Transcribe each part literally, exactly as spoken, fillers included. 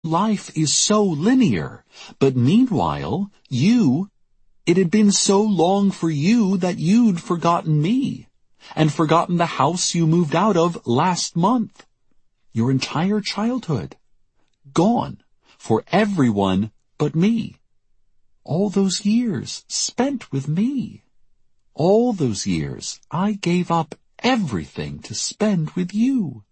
life is so linear, but meanwhile, you, it had been so long for you that you'd forgotten me, and forgotten the house you moved out of last month. Your entire childhood. Gone, for everyone but me. All those years spent with me. All those years I gave up everything to spend with you.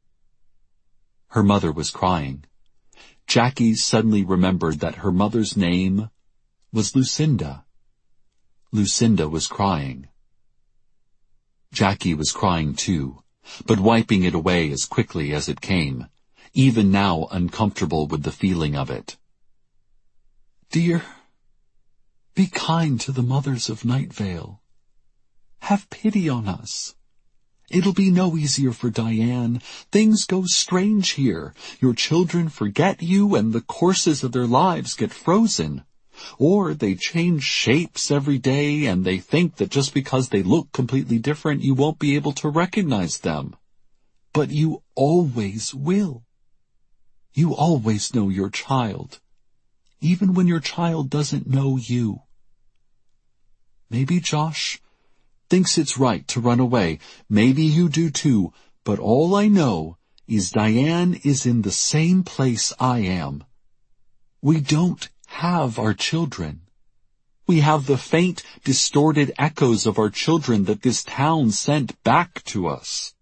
Her mother was crying. Jackie suddenly remembered that her mother's name was Lucinda. Lucinda was crying. Jackie was crying too, but wiping it away as quickly as it came, even now uncomfortable with the feeling of it. Dear, be kind to the mothers of Night Vale. Have pity on us. It'll be no easier for Diane. Things go strange here. Your children forget you and the courses of their lives get frozen. Or they change shapes every day and they think that just because they look completely different, you won't be able to recognize them. But you always will. You always know your child, even when your child doesn't know you. Maybe Josh thinks it's right to run away. Maybe you do too, but all I know is Diane is in the same place I am. We don't have our children. We have the faint, distorted echoes of our children that this town sent back to us.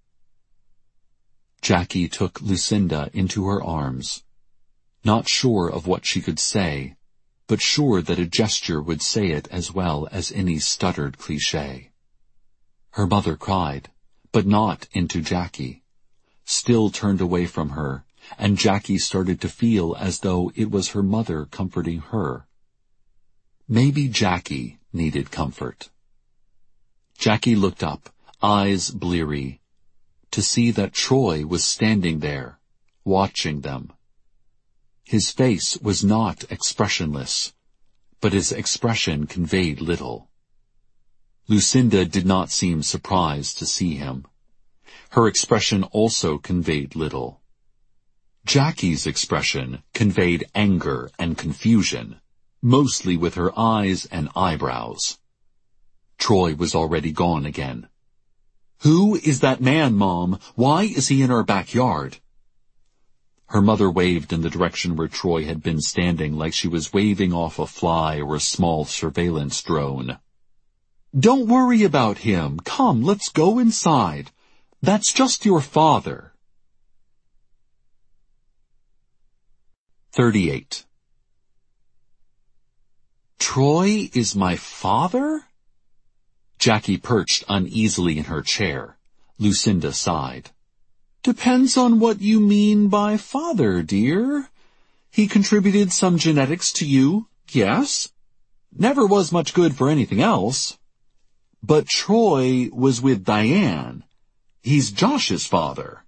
Jackie took Lucinda into her arms, not sure of what she could say, but sure that a gesture would say it as well as any stuttered cliché. Her mother cried, but not into Jackie, still turned away from her, and Jackie started to feel as though it was her mother comforting her. Maybe Jackie needed comfort. Jackie looked up, eyes bleary, to see that Troy was standing there, watching them. His face was not expressionless, but his expression conveyed little. Lucinda did not seem surprised to see him. Her expression also conveyed little. Jackie's expression conveyed anger and confusion, mostly with her eyes and eyebrows. Troy was already gone again. "Who is that man, Mom? Why is he in our backyard?" Her mother waved in the direction where Troy had been standing, like she was waving off a fly or a small surveillance drone. "Don't worry about him. Come, let's go inside. That's just your father." thirty-eight. Troy is my father? Jackie perched uneasily in her chair. Lucinda sighed. "Depends on what you mean by father, dear. He contributed some genetics to you, yes. Never was much good for anything else. But Troy was with Diane. He's Josh's father."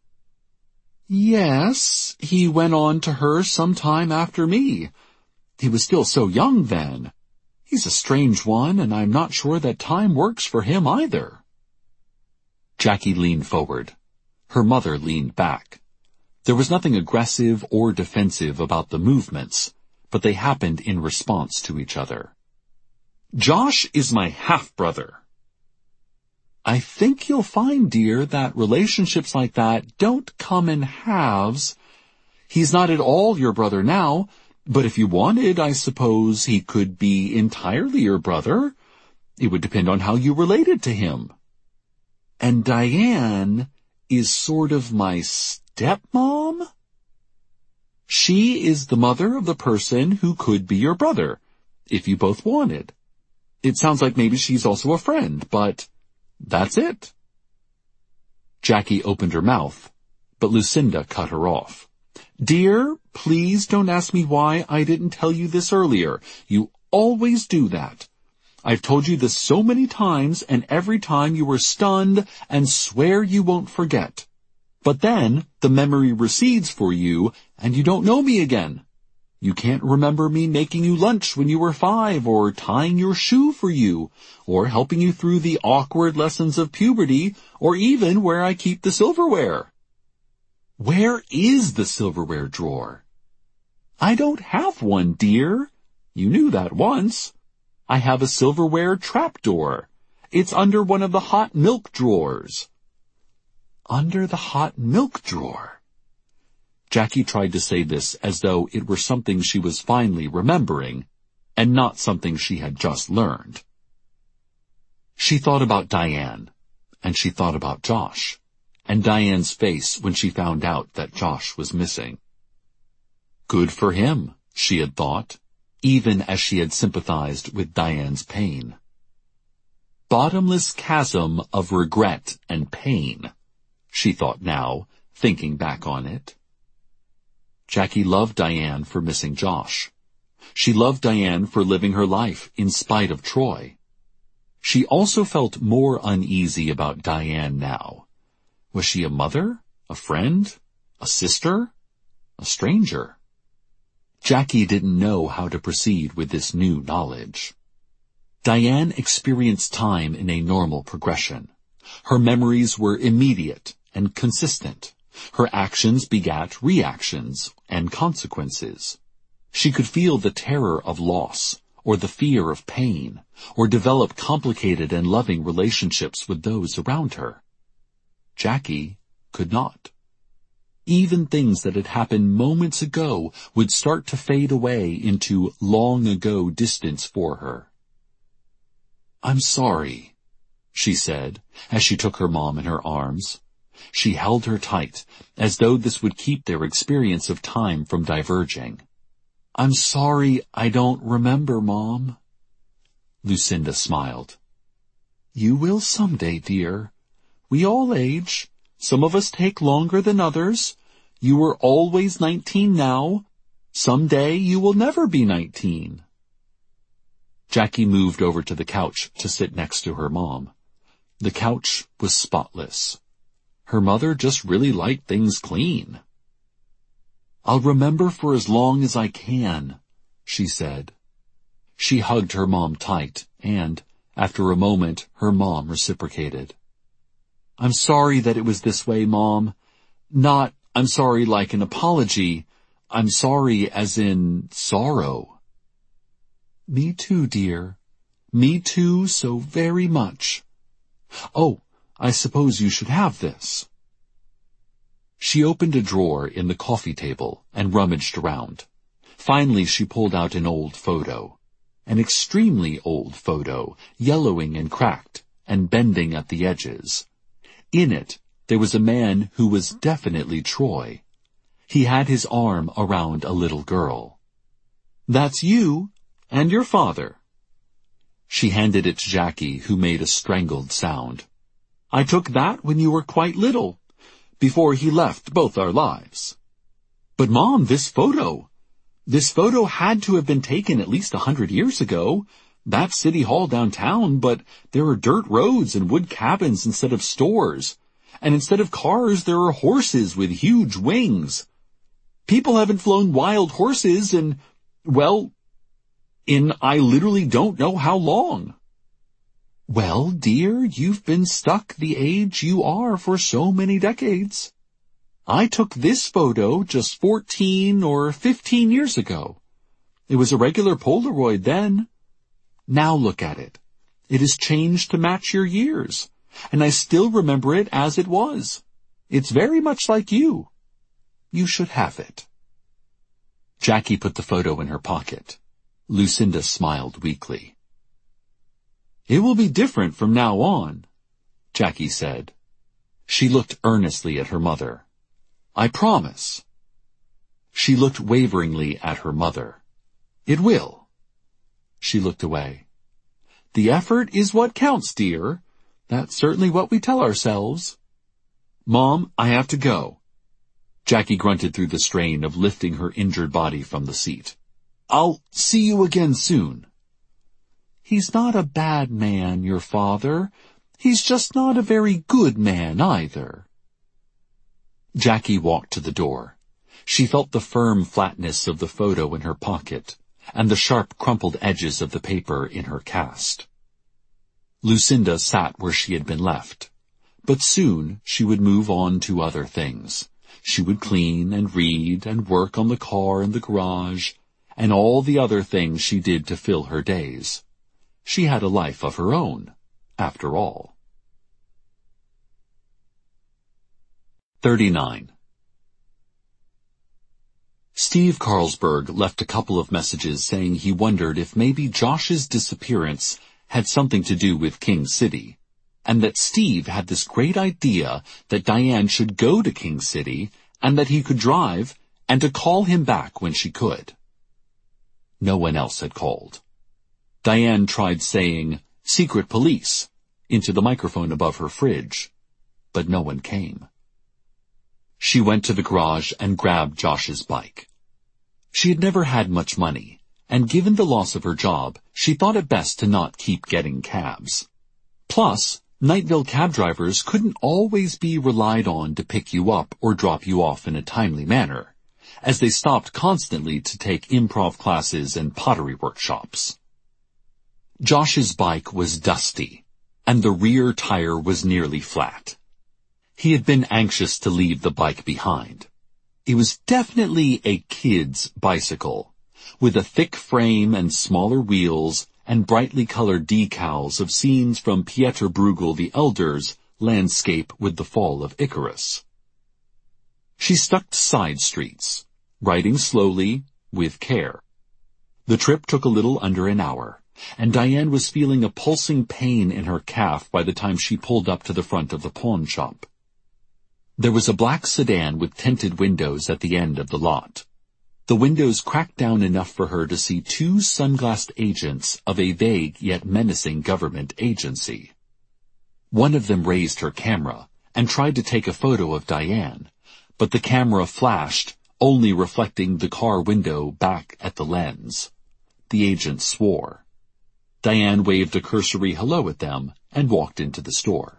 "Yes, he went on to her some time after me. He was still so young then. He's a strange one, and I'm not sure that time works for him either." Jackie leaned forward. Her mother leaned back. There was nothing aggressive or defensive about the movements, but they happened in response to each other. "Josh is my half-brother." "I think you'll find, dear, that relationships like that don't come in halves. He's not at all your brother now, but if you wanted, I suppose he could be entirely your brother. It would depend on how you related to him. And Diane is sort of my stepmom? She is the mother of the person who could be your brother, if you both wanted. It sounds like maybe she's also a friend, but that's it." Jackie opened her mouth, but Lucinda cut her off. "Dear, please don't ask me why I didn't tell you this earlier. You always do that. I've told you this so many times, and every time you were stunned and swear you won't forget. But then the memory recedes for you, and you don't know me again. You can't remember me making you lunch when you were five, or tying your shoe for you, or helping you through the awkward lessons of puberty, or even where I keep the silverware." "Where is the silverware drawer?" I don't have one, dear. You knew that once. I have a silverware trapdoor. It's under one of the hot milk drawers. Under the hot milk drawer. Jackie tried to say this as though it were something she was finally remembering, and not something she had just learned. She thought about Diane, and she thought about Josh, and Diane's face when she found out that Josh was missing. Good for him, she had thought, even as she had sympathized with Diane's pain. Bottomless chasm of regret and pain, she thought now, thinking back on it. Jackie loved Diane for missing Josh. She loved Diane for living her life in spite of Troy. She also felt more uneasy about Diane now. Was she a mother? A friend? A sister? A stranger? Jackie didn't know how to proceed with this new knowledge. Diane experienced time in a normal progression. Her memories were immediate and consistent. Her actions begat reactions and consequences. She could feel the terror of loss, or the fear of pain, or develop complicated and loving relationships with those around her. Jackie could not. Even things that had happened moments ago would start to fade away into long-ago distance for her. "I'm sorry," she said, as she took her mom in her arms. She held her tight, as though this would keep their experience of time from diverging. "I'm sorry I don't remember, Mom." Lucinda smiled. "You will someday, dear. We all age. Some of us take longer than others. You are always nineteen now. Someday you will never be nineteen." Jackie moved over to the couch to sit next to her mom. The couch was spotless. Her mother just really liked things clean. "I'll remember for as long as I can," she said. She hugged her mom tight, and, after a moment, her mom reciprocated. "I'm sorry that it was this way, Mom. Not, I'm sorry like an apology. I'm sorry as in sorrow." "Me too, dear. Me too, so very much. Oh, I suppose you should have this." She opened a drawer in the coffee table and rummaged around. Finally she pulled out an old photo. An extremely old photo, yellowing and cracked, and bending at the edges. In it, there was a man who was definitely Troy. He had his arm around a little girl. "That's you, and your father." She handed it to Jackie, who made a strangled sound. "I took that when you were quite little, before he left both our lives." "But Mom, this photo, this photo had to have been taken at least a hundred years ago. That's City Hall downtown, but there are dirt roads and wood cabins instead of stores. And instead of cars, there are horses with huge wings. People haven't flown wild horses in, well, in I literally don't know how long." "Well, dear, you've been stuck the age you are for so many decades. I took this photo just fourteen or fifteen years ago. It was a regular Polaroid then. Now look at it. It has changed to match your years, and I still remember it as it was. It's very much like you. You should have it." Jackie put the photo in her pocket. Lucinda smiled weakly. "It will be different from now on," Jackie said. She looked earnestly at her mother. "I promise." She looked waveringly at her mother. "It will." She looked away. "The effort is what counts, dear. That's certainly what we tell ourselves." "Mom, I have to go." Jackie grunted through the strain of lifting her injured body from the seat. "I'll see you again soon." "He's not a bad man, your father. He's just not a very good man either." Jackie walked to the door. She felt the firm flatness of the photo in her pocket, and the sharp crumpled edges of the paper in her cast. Lucinda sat where she had been left, but soon she would move on to other things. She would clean and read and work on the car in the garage, and all the other things she did to fill her days. She had a life of her own, after all. thirty-nine. Steve Carlsberg left a couple of messages saying he wondered if maybe Josh's disappearance had something to do with King City, and that Steve had this great idea that Diane should go to King City and that he could drive, and to call him back when she could. No one else had called. Diane tried saying, "Secret police," into the microphone above her fridge, but no one came. She went to the garage and grabbed Josh's bike. She had never had much money, and given the loss of her job, she thought it best to not keep getting cabs. Plus, Nightville cab drivers couldn't always be relied on to pick you up or drop you off in a timely manner, as they stopped constantly to take improv classes and pottery workshops. Josh's bike was dusty, and the rear tire was nearly flat. He had been anxious to leave the bike behind. It was definitely a kid's bicycle, with a thick frame and smaller wheels and brightly colored decals of scenes from Pieter Bruegel the Elder's Landscape with the Fall of Icarus. She stuck to side streets, riding slowly, with care. The trip took a little under an hour, and Diane was feeling a pulsing pain in her calf by the time she pulled up to the front of the pawn shop. There was a black sedan with tinted windows at the end of the lot. The windows cracked down enough for her to see two sunglassed agents of a vague yet menacing government agency. One of them raised her camera and tried to take a photo of Diane, but the camera flashed, only reflecting the car window back at the lens. The agent swore. Diane waved a cursory hello at them and walked into the store.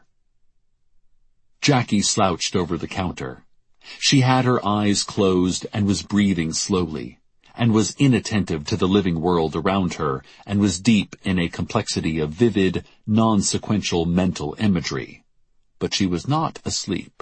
Jackie slouched over the counter. She had her eyes closed and was breathing slowly, and was inattentive to the living world around her, and was deep in a complexity of vivid, non-sequential mental imagery. But she was not asleep.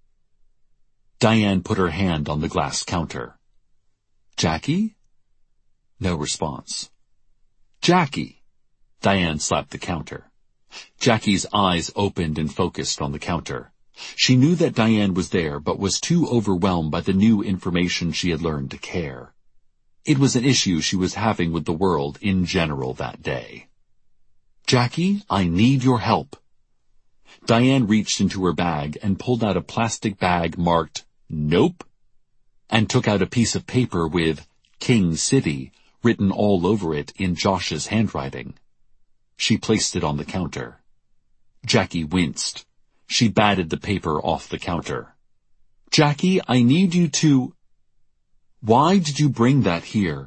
Diane put her hand on the glass counter. "Jackie?" No response. "Jackie!" Diane slapped the counter. Jackie's eyes opened and focused on the counter. She knew that Diane was there, but was too overwhelmed by the new information she had learned to care. It was an issue she was having with the world in general that day. "Jackie, I need your help." Diane reached into her bag and pulled out a plastic bag marked "Nope," and took out a piece of paper with King City written all over it in Josh's handwriting. She placed it on the counter. Jackie winced. She batted the paper off the counter. "Jackie, I need you to... Why did you bring that here?"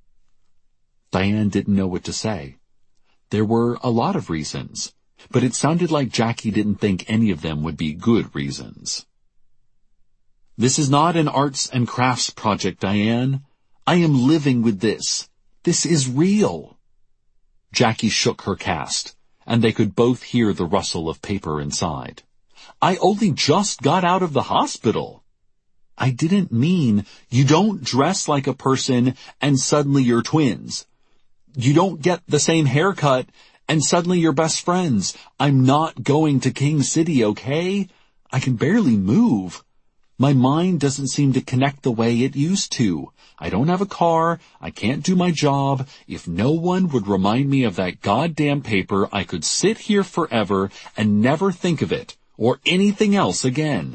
Diane didn't know what to say. There were a lot of reasons, but it sounded like Jackie didn't think any of them would be good reasons. "This is not an arts and crafts project, Diane. I am living with this. This is real." Jackie shook her cast, and they could both hear the rustle of paper inside. "I only just got out of the hospital." "I didn't mean you don't dress like a person and suddenly you're twins. You don't get the same haircut and suddenly you're best friends. I'm not going to King City, okay? I can barely move. My mind doesn't seem to connect the way it used to. I don't have a car. I can't do my job. If no one would remind me of that goddamn paper, I could sit here forever and never think of it or anything else again."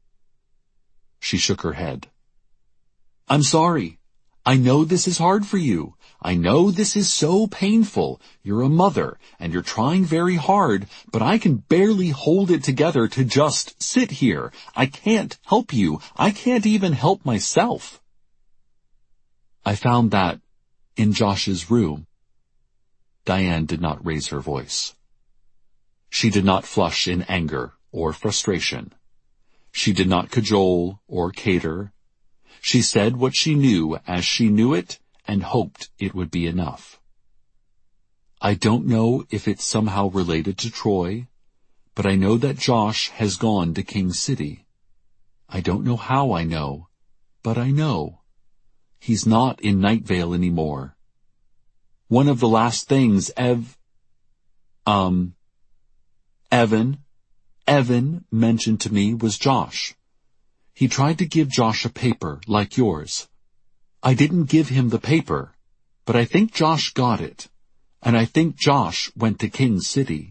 She shook her head. "I'm sorry. I know this is hard for you. I know this is so painful. You're a mother, and you're trying very hard, but I can barely hold it together to just sit here. I can't help you. I can't even help myself." "I found that in Josh's room." Diane did not raise her voice. She did not flush in anger or frustration. She did not cajole or cater. She said what she knew as she knew it and hoped it would be enough. "I don't know if it's somehow related to Troy, but I know that Josh has gone to King City. I don't know how I know, but I know. He's not in Night Vale anymore. One of the last things Ev... Um... Evan... Evan mentioned to me was Josh. He tried to give Josh a paper like yours. I didn't give him the paper, but I think Josh got it, and I think Josh went to King City.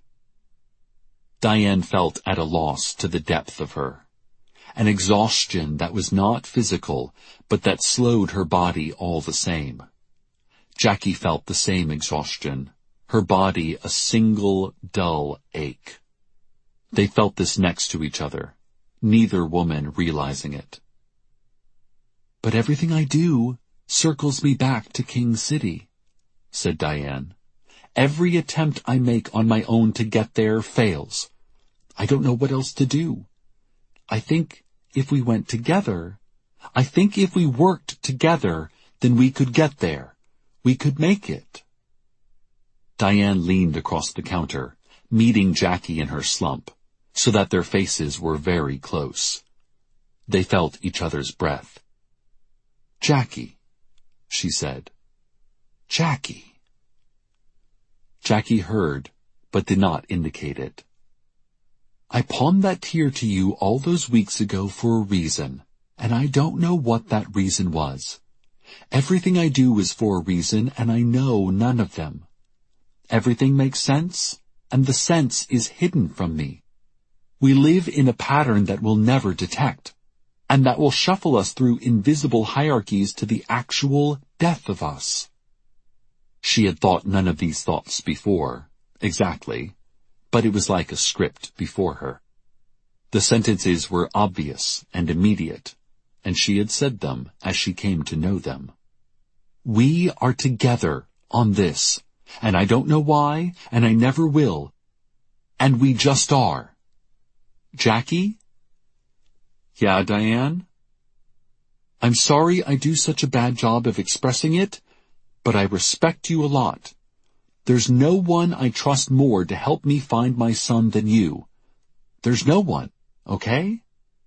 Diane felt at a loss to the depth of her, an exhaustion that was not physical, but that slowed her body all the same. Jackie felt the same exhaustion, her body a single dull ache. They felt this next to each other, neither woman realizing it. But everything I do circles me back to King City, said Diane. Every attempt I make on my own to get there fails. I don't know what else to do. I think if we went together, I think if we worked together, then we could get there. We could make it. Diane leaned across the counter, meeting Jackie in her slump, so that their faces were very close. They felt each other's breath. Jackie, she said. Jackie. Jackie heard, but did not indicate it. I pawned that tear to you all those weeks ago for a reason, and I don't know what that reason was. Everything I do is for a reason, and I know none of them. Everything makes sense, and the sense is hidden from me. We live in a pattern that we'll never detect, and that will shuffle us through invisible hierarchies to the actual death of us. She had thought none of these thoughts before, exactly, but it was like a script before her. The sentences were obvious and immediate, and she had said them as she came to know them. We are together on this, and I don't know why, and I never will, and we just are. Jackie? Yeah, Diane? I'm sorry I do such a bad job of expressing it, but I respect you a lot. There's no one I trust more to help me find my son than you. There's no one, okay?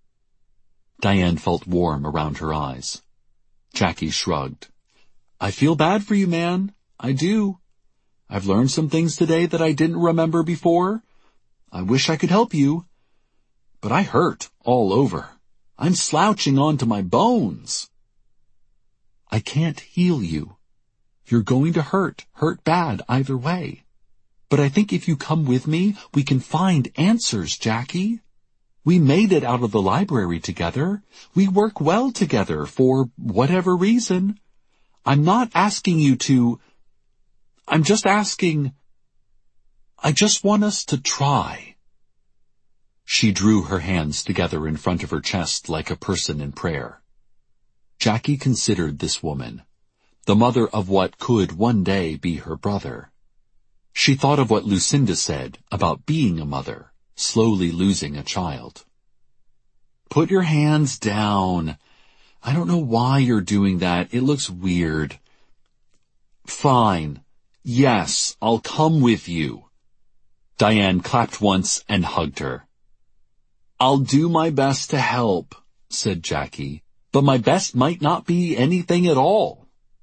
Diane felt warm around her eyes. Jackie shrugged. I feel bad for you, man. I do. I've learned some things today that I didn't remember before. I wish I could help you. But I hurt all over. I'm slouching onto my bones. I can't heal you. You're going to hurt, hurt bad either way. But I think if you come with me, we can find answers, Jackie. We made it out of the library together. We work well together for whatever reason. I'm not asking you to... I'm just asking... I just want us to try. She drew her hands together in front of her chest like a person in prayer. Jackie considered this woman, the mother of what could one day be her brother. She thought of what Lucinda said about being a mother, slowly losing a child. Put your hands down. I don't know why you're doing that. It looks weird. Fine. Yes, I'll come with you. Diane clapped once and hugged her. I'll do my best to help, said Jackie, but my best might not be anything at all.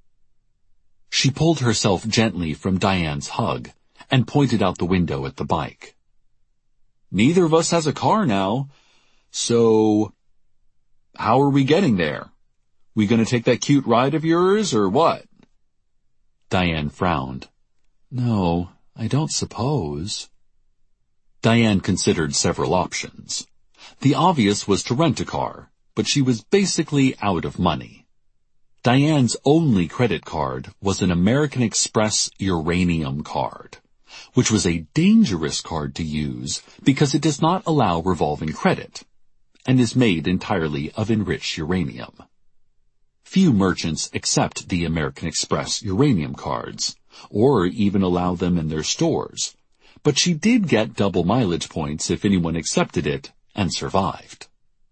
She pulled herself gently from Diane's hug and pointed out the window at the bike. Neither of us has a car now, so how are we getting there? We gonna take that cute ride of yours or what? Diane frowned. No, I don't suppose. Diane considered several options. The obvious was to rent a car, but she was basically out of money. Diane's only credit card was an American Express uranium card, which was a dangerous card to use because it does not allow revolving credit, and is made entirely of enriched uranium. Few merchants accept the American Express uranium cards, or even allow them in their stores, but she did get double mileage points if anyone accepted it and survived.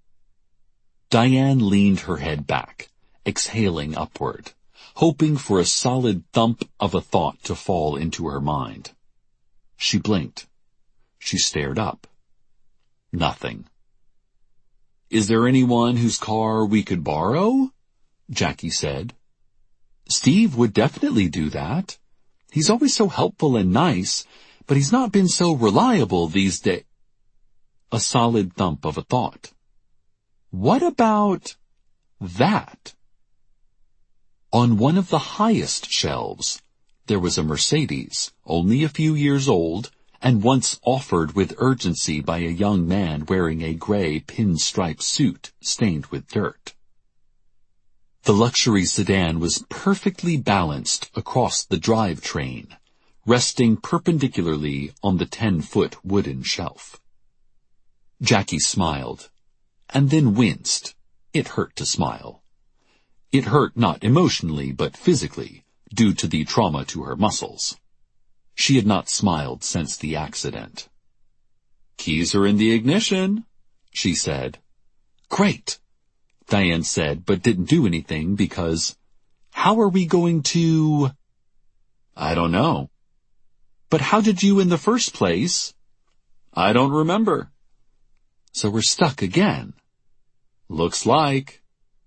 Diane leaned her head back, exhaling upward, hoping for a solid thump of a thought to fall into her mind. She blinked. She stared up. Nothing. Is there anyone whose car we could borrow? Jackie said. Steve would definitely do that. He's always so helpful and nice, but he's not been so reliable these days. A solid thump of a thought. What about that? On one of the highest shelves, there was a Mercedes, only a few years old, and once offered with urgency by a young man wearing a gray pinstripe suit stained with dirt. The luxury sedan was perfectly balanced across the drivetrain, resting perpendicularly on the ten-foot wooden shelf. Jackie smiled, and then winced. It hurt to smile. It hurt not emotionally, but physically, due to the trauma to her muscles. She had not smiled since the accident. Keys are in the ignition, she said. Great, Diane said, but didn't do anything because, how are we going to... I don't know. But how did you in the first place? I don't remember. So we're stuck again. Looks like.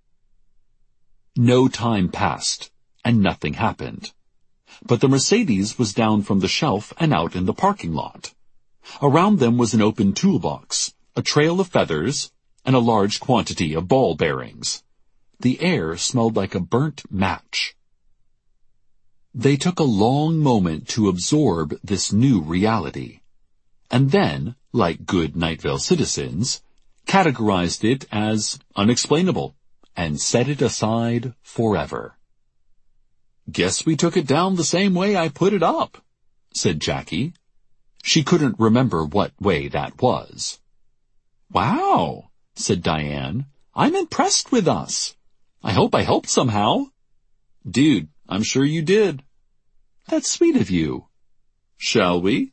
No time passed, and nothing happened. But the Mercedes was down from the shelf and out in the parking lot. Around them was an open toolbox, a trail of feathers, and a large quantity of ball bearings. The air smelled like a burnt match. They took a long moment to absorb this new reality, and then, like good Night Vale citizens, categorized it as unexplainable and set it aside forever. Guess we took it down the same way I put it up, said Jackie. She couldn't remember what way that was. Wow, said Diane. I'm impressed with us. I hope I helped somehow. Dude, I'm sure you did. That's sweet of you. Shall we?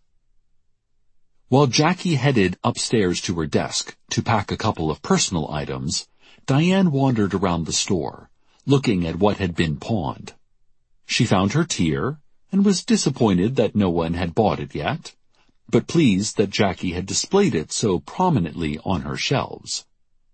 While Jackie headed upstairs to her desk to pack a couple of personal items, Diane wandered around the store, looking at what had been pawned. She found her tier and was disappointed that no one had bought it yet, but pleased that Jackie had displayed it so prominently on her shelves.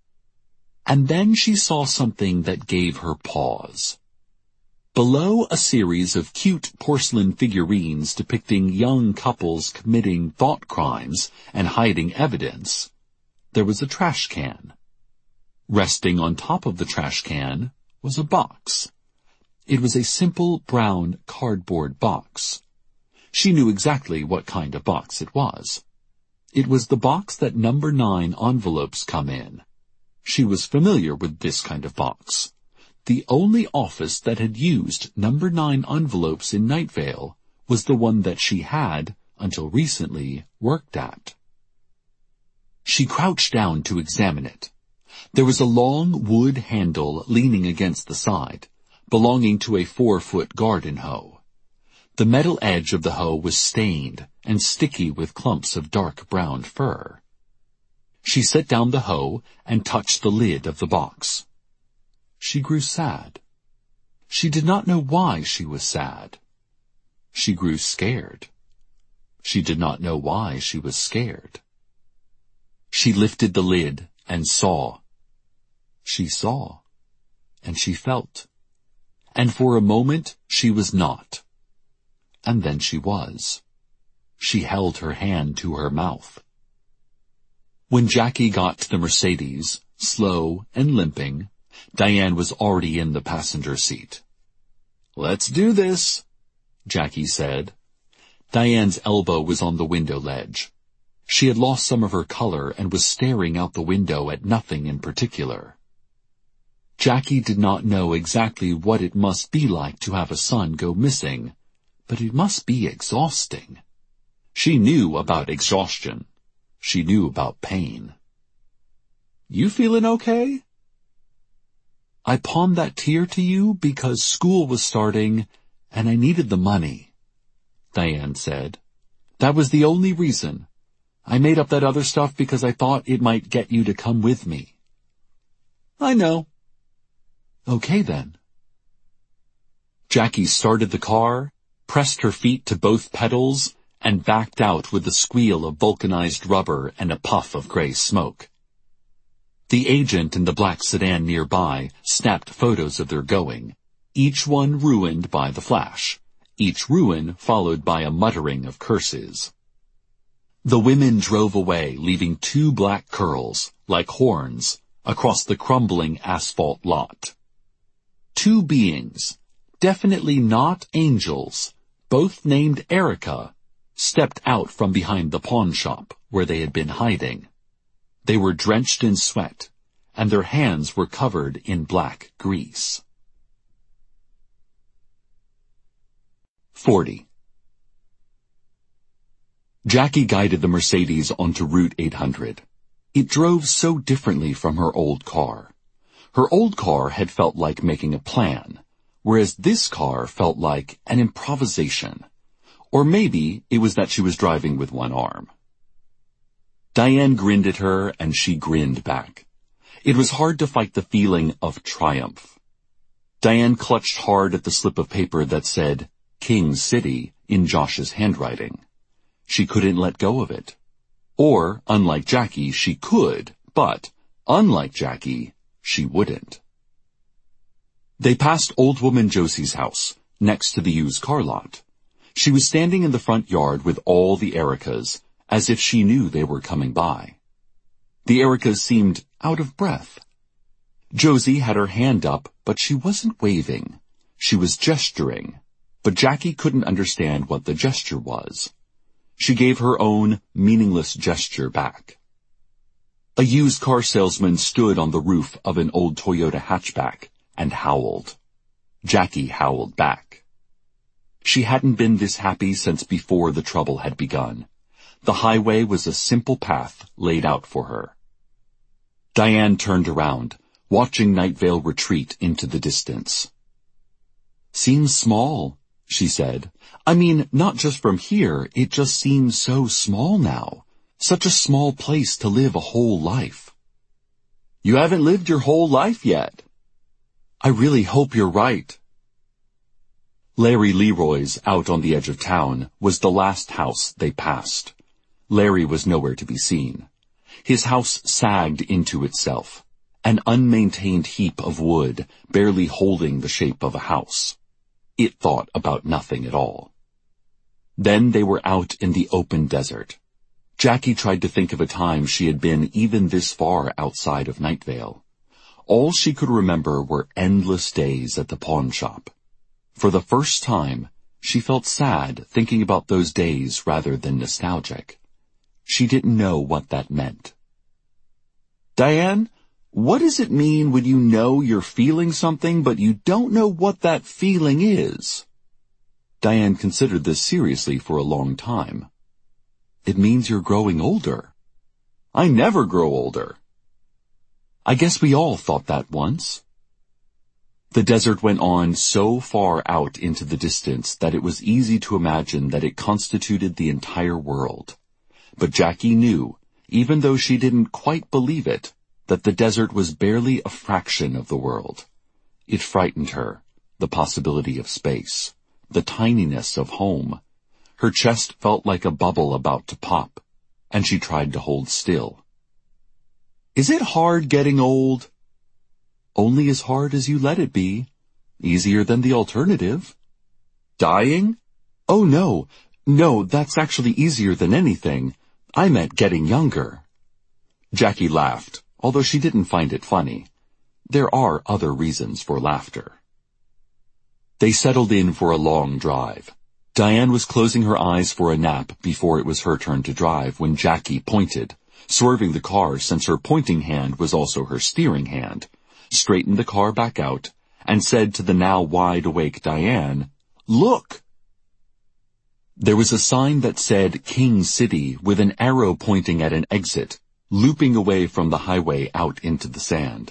And then she saw something that gave her pause. Below a series of cute porcelain figurines depicting young couples committing thought crimes and hiding evidence, there was a trash can. Resting on top of the trash can was a box. It was a simple brown cardboard box. She knew exactly what kind of box it was. It was the box that number nine envelopes come in. She was familiar with this kind of box. The only office that had used number nine envelopes in Night Vale was the one that she had, until recently, worked at. She crouched down to examine it. There was a long wood handle leaning against the side, belonging to a four-foot garden hoe. The metal edge of the hoe was stained and sticky with clumps of dark brown fur. She set down the hoe and touched the lid of the box. She grew sad. She did not know why she was sad. She grew scared. She did not know why she was scared. She lifted the lid and saw. She saw. And she felt. And for a moment she was not. And then she was. She held her hand to her mouth. When Jackie got to the Mercedes, slow and limping, Diane was already in the passenger seat. Let's do this, Jackie said. Diane's elbow was on the window ledge. She had lost some of her color and was staring out the window at nothing in particular. Jackie did not know exactly what it must be like to have a son go missing, but it must be exhausting. She knew about exhaustion. She knew about pain. You feeling okay? I pawned that tier to you because school was starting and I needed the money, Diane said. That was the only reason. I made up that other stuff because I thought it might get you to come with me. I know. Okay then. Jackie started the car, pressed her feet to both pedals, and backed out with a squeal of vulcanized rubber and a puff of gray smoke. The agent in the black sedan nearby snapped photos of their going, each one ruined by the flash, each ruin followed by a muttering of curses. The women drove away, leaving two black curls, like horns, across the crumbling asphalt lot. Two beings, definitely not angels, both named Erica, stepped out from behind the pawn shop where they had been hiding. They were drenched in sweat, and their hands were covered in black grease. forty. Jackie guided the Mercedes onto Route eight hundred. It drove so differently from her old car. Her old car had felt like making a plan, whereas this car felt like an improvisation. Or maybe it was that she was driving with one arm. Diane grinned at her, and she grinned back. It was hard to fight the feeling of triumph. Diane clutched hard at the slip of paper that said, King City, in Josh's handwriting. She couldn't let go of it. Or, unlike Jackie, she could, but, unlike Jackie, she wouldn't. They passed Old Woman Josie's house, next to the used car lot. She was standing in the front yard with all the Ericas, as if she knew they were coming by. The Ericas seemed out of breath. Josie had her hand up, but she wasn't waving. She was gesturing, but Jackie couldn't understand what the gesture was. She gave her own meaningless gesture back. A used car salesman stood on the roof of an old Toyota hatchback and howled. Jackie howled back. She hadn't been this happy since before the trouble had begun. The highway was a simple path laid out for her. Diane turned around, watching Night Vale retreat into the distance. Seems small, she said. I mean, not just from here, it just seems so small now. Such a small place to live a whole life. You haven't lived your whole life yet. I really hope you're right. Larry Leroy's, out on the edge of town, was the last house they passed. Larry was nowhere to be seen. His house sagged into itself, an unmaintained heap of wood, barely holding the shape of a house. It thought about nothing at all. Then they were out in the open desert. Jackie tried to think of a time she had been even this far outside of Night Vale. All she could remember were endless days at the pawn shop. For the first time, she felt sad thinking about those days rather than nostalgic. She didn't know what that meant. Diane, what does it mean when you know you're feeling something but you don't know what that feeling is? Diane considered this seriously for a long time. It means you're growing older. I never grow older. I guess we all thought that once. The desert went on so far out into the distance that it was easy to imagine that it constituted the entire world. But Jackie knew, even though she didn't quite believe it, that the desert was barely a fraction of the world. It frightened her, the possibility of space, the tininess of home. Her chest felt like a bubble about to pop, and she tried to hold still. Is it hard getting old? Only as hard as you let it be. Easier than the alternative. Dying? Oh no, no, that's actually easier than anything. I meant getting younger. Jackie laughed, although she didn't find it funny. There are other reasons for laughter. They settled in for a long drive. Diane was closing her eyes for a nap before it was her turn to drive when Jackie pointed, swerving the car since her pointing hand was also her steering hand, straightened the car back out, and said to the now wide-awake Diane, "Look!" There was a sign that said King City with an arrow pointing at an exit, looping away from the highway out into the sand.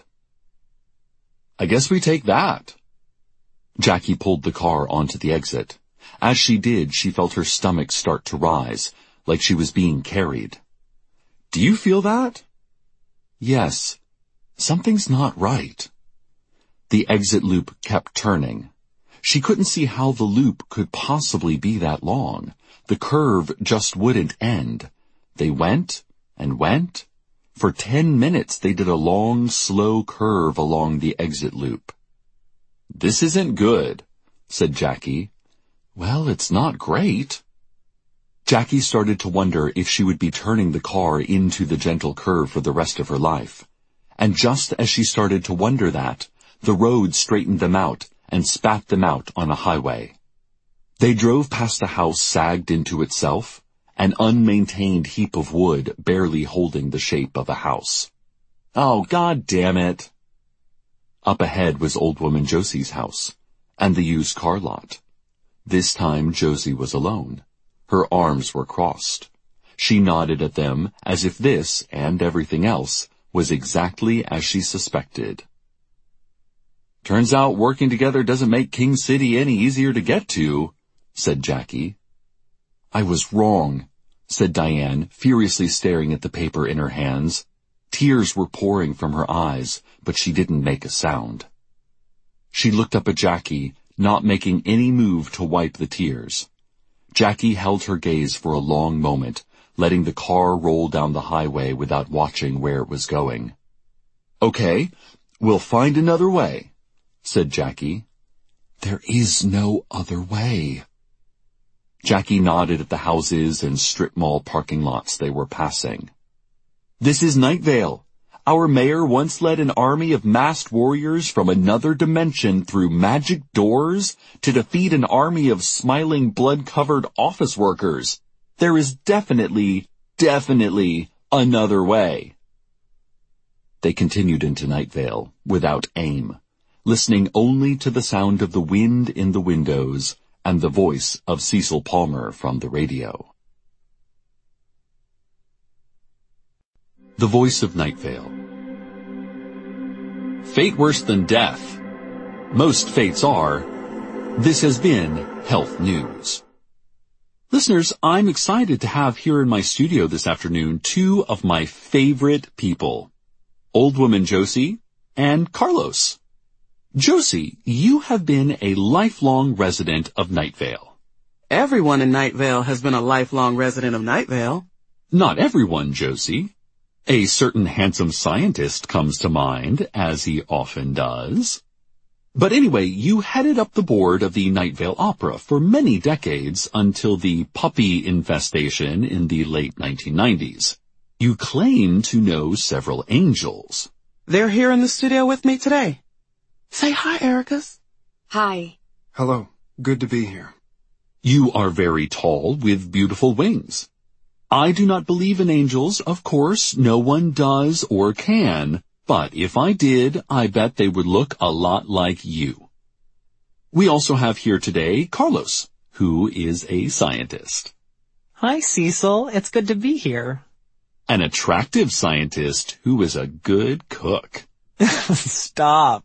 I guess we take that. Jackie pulled the car onto the exit. As she did, she felt her stomach start to rise, like she was being carried. Do you feel that? Yes. Something's not right. The exit loop kept turning. She couldn't see how the loop could possibly be that long. The curve just wouldn't end. They went and went. For ten minutes they did a long, slow curve along the exit loop. "This isn't good," said Jackie. "Well, it's not great." Jackie started to wonder if she would be turning the car into the gentle curve for the rest of her life. And just as she started to wonder that, the road straightened them out and spat them out on a highway. They drove past a house sagged into itself, an unmaintained heap of wood barely holding the shape of a house. "Oh, God damn it!" Up ahead was Old Woman Josie's house, and the used car lot. This time Josie was alone. Her arms were crossed. She nodded at them as if this, and everything else, was exactly as she suspected. "Turns out working together doesn't make King City any easier to get to," said Jackie. "I was wrong," said Diane, furiously staring at the paper in her hands. Tears were pouring from her eyes, but she didn't make a sound. She looked up at Jackie, not making any move to wipe the tears. Jackie held her gaze for a long moment, letting the car roll down the highway without watching where it was going. "Okay, we'll find another way," said Jackie. "There is no other way." Jackie nodded at the houses and strip mall parking lots they were passing. "This is Nightvale. Our mayor once led an army of masked warriors from another dimension through magic doors to defeat an army of smiling blood-covered office workers. There is definitely, definitely another way." They continued into Nightvale without aim, listening only to the sound of the wind in the windows and the voice of Cecil Palmer from the radio. The Voice of Nightvale. Fate worse than death. Most fates are. This has been Health News. Listeners, I'm excited to have here in my studio this afternoon two of my favorite people, Old Woman Josie and Carlos. Josie, you have been a lifelong resident of Nightvale. Everyone in Nightvale has been a lifelong resident of Nightvale. Not everyone, Josie. A certain handsome scientist comes to mind, as he often does. But anyway, you headed up the board of the Nightvale Opera for many decades until the puppy infestation in the late nineteen nineties. You claim to know several angels. They're here in the studio with me today. Say hi, Ericus. Hi. Hello. Good to be here. You are very tall with beautiful wings. I do not believe in angels, of course. No one does or can. But if I did, I bet they would look a lot like you. We also have here today Carlos, who is a scientist. Hi, Cecil. It's good to be here. An attractive scientist who is a good cook. Stop.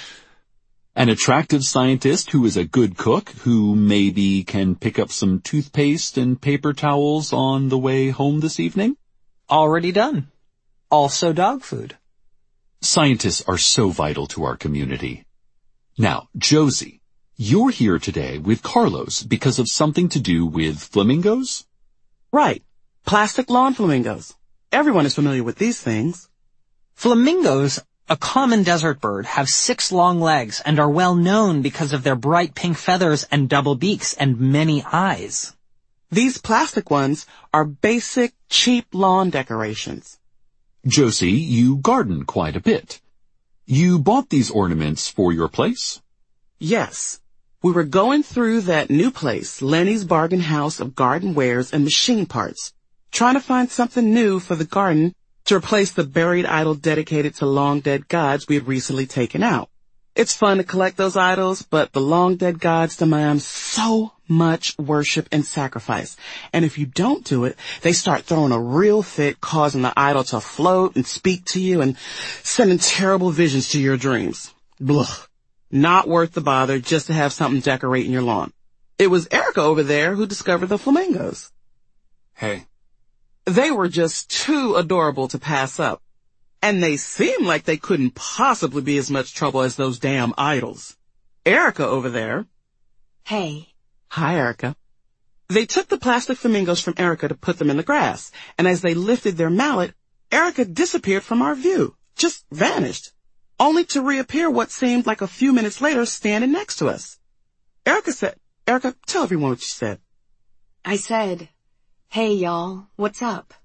An attractive scientist who is a good cook, who maybe can pick up some toothpaste and paper towels on the way home this evening? Already done. Also dog food. Scientists are so vital to our community. Now, Josie, you're here today with Carlos because of something to do with flamingos? Right. Plastic lawn flamingos. Everyone is familiar with these things. Flamingos, a common desert bird, have six long legs and are well known because of their bright pink feathers and double beaks and many eyes. These plastic ones are basic, cheap lawn decorations. Josie, you garden quite a bit. You bought these ornaments for your place? Yes. We were going through that new place, Lenny's Bargain House of Garden Wares and Machine Parts, trying to find something new for the garden to replace the buried idol dedicated to long-dead gods we had recently taken out. It's fun to collect those idols, but the long-dead gods demand so much worship and sacrifice. And if you don't do it, they start throwing a real fit, causing the idol to float and speak to you and sending terrible visions to your dreams. Blah. Not worth the bother just to have something decorating your lawn. It was Erica over there who discovered the flamingos. Hey. They were just too adorable to pass up. And they seemed like they couldn't possibly be as much trouble as those damn idols. Erica over there. Hey. Hi, Erica. They took the plastic flamingos from Erica to put them in the grass, and as they lifted their mallet, Erica disappeared from our view, just vanished, only to reappear what seemed like a few minutes later standing next to us. Erica said, Erica, tell everyone what you said. I said, "Hey, y'all, what's up?"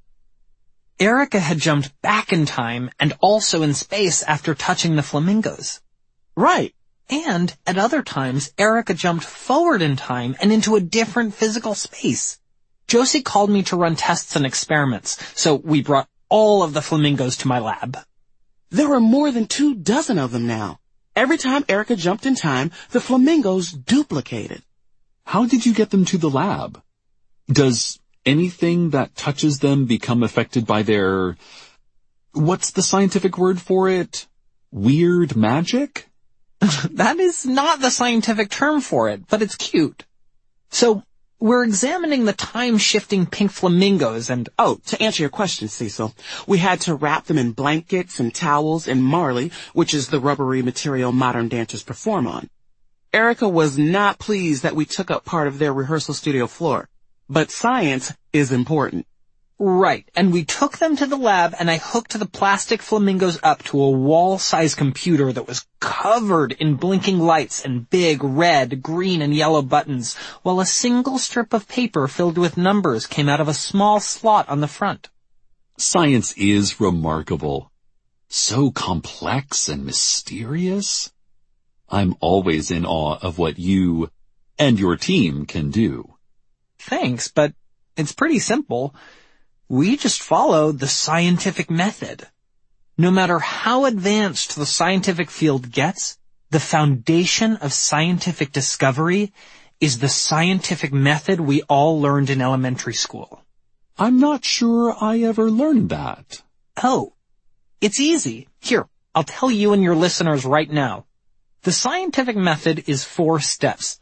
Erica had jumped back in time and also in space after touching the flamingos. Right. And at other times, Erica jumped forward in time and into a different physical space. Josie called me to run tests and experiments, so we brought all of the flamingos to my lab. There were more than two dozen of them now. Every time Erica jumped in time, the flamingos duplicated. How did you get them to the lab? Does anything that touches them become affected by their... what's the scientific word for it? Weird magic? That is not the scientific term for it, but it's cute. So, we're examining the time-shifting pink flamingos and... Oh, to answer your question, Cecil, we had to wrap them in blankets and towels and marley, which is the rubbery material modern dancers perform on. Erica was not pleased that we took up part of their rehearsal studio floor, but science is important. Right, and we took them to the lab and I hooked the plastic flamingos up to a wall-sized computer that was covered in blinking lights and big red, green, and yellow buttons, while a single strip of paper filled with numbers came out of a small slot on the front. Science is remarkable. So complex and mysterious. I'm always in awe of what you and your team can do. Thanks, but it's pretty simple. We just follow the scientific method. No matter how advanced the scientific field gets, the foundation of scientific discovery is the scientific method we all learned in elementary school. I'm not sure I ever learned that. Oh, it's easy. Here, I'll tell you and your listeners right now. The scientific method is four steps.